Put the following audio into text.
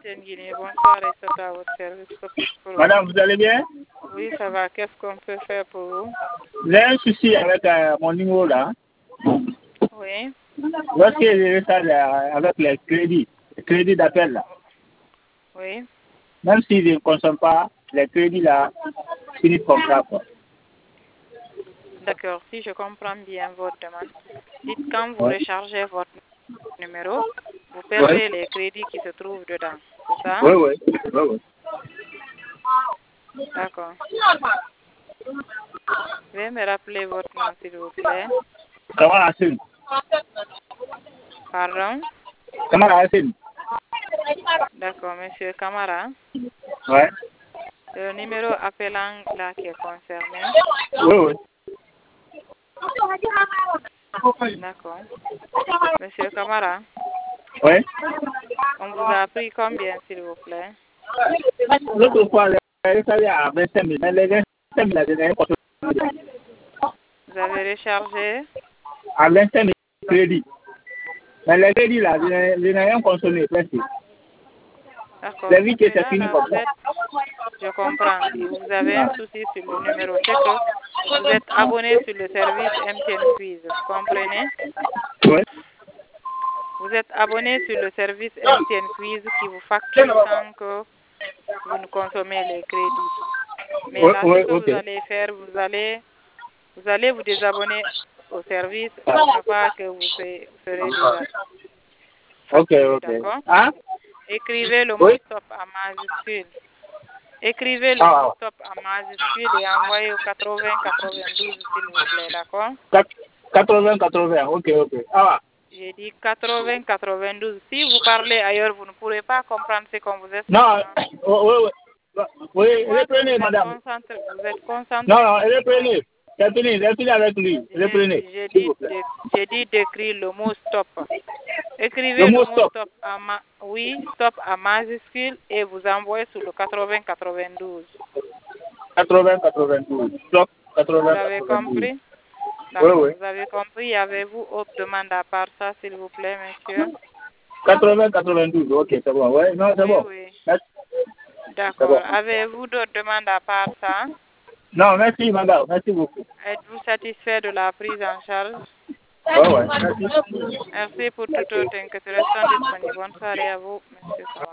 MTN Guinée. Bonsoir et surtout à votre service. Madame, vous allez bien? Oui, ça va. Qu'est-ce qu'on peut faire pour vous? J'ai un souci avec mon numéro là. Oui. Lorsque j'ai ça avec les crédits d'appel là, Oui. même si je ne consomme pas, les crédits là finissent comme ça, quoi. D'accord. Si je comprends bien votre demande, dites quand vous rechargez votre numéro, vous perdez les crédits qui se trouvent dedans. C'est ça? Oui. D'accord. Veuillez me rappeler votre nom, s'il vous plaît. Kamara Hassan. Pardon? Kamara Hassan. D'accord, monsieur Camara. Ouais. C'est le numéro appelant là qui est concerné. Oui. D'accord. Monsieur Camara, Oui. on vous a pris combien, s'il vous plaît? L'autre fois, les salaires à 25 000, mais les 25 000 là, je n'ai pas Vous avez rechargé? à 25 000 crédits. Mais les crédits là, je n'ai rien consommé presque. D'accord. Les vies qui Mais étaient là, finies comme ça. je comprends. Et vous avez un souci sur le numéro. C'est que vous êtes abonné sur le service MTN Quiz. Vous comprenez? Oui. Vous êtes abonné sur le service MTN Quiz qui vous facture sans que vous ne consommez les crédits. Mais là, ce que vous allez faire, vous allez vous désabonner au service pour ne pas que vous serez déjà facturé, d'accord? Hein? Écrivez le mot stop en majuscule. Écrivez le mot stop en majuscule et envoyez au 80-92, s'il vous plaît, d'accord? 80-80, ok. Ah. J'ai dit 80-92. Si vous parlez ailleurs, vous ne pourrez pas comprendre ce qu'on vous explique. Non, oui, reprenez, madame. Vous êtes concentré. Non, reprenez. C'est fini avec lui. Reprenez. J'ai dit d'écrire le mot stop. Écrivez Le mot stop. Stop en majuscule et vous envoyez sur le 80-92. 80-92. Stop 80-92. Vous avez compris? Oui. Vous avez compris? Avez-vous autre demande à part ça, s'il vous plaît, monsieur? 80-92, ok, c'est bon. Ouais, non, c'est bon. Oui. Merci. D'accord. Avez-vous d'autres demandes à part ça? Non, merci, madame. Merci beaucoup. Êtes-vous satisfait de la prise en charge? Ouais. Merci. Merci pour toute autre inquiétude. Restons disponibles. Bonne soirée à vous, monsieur.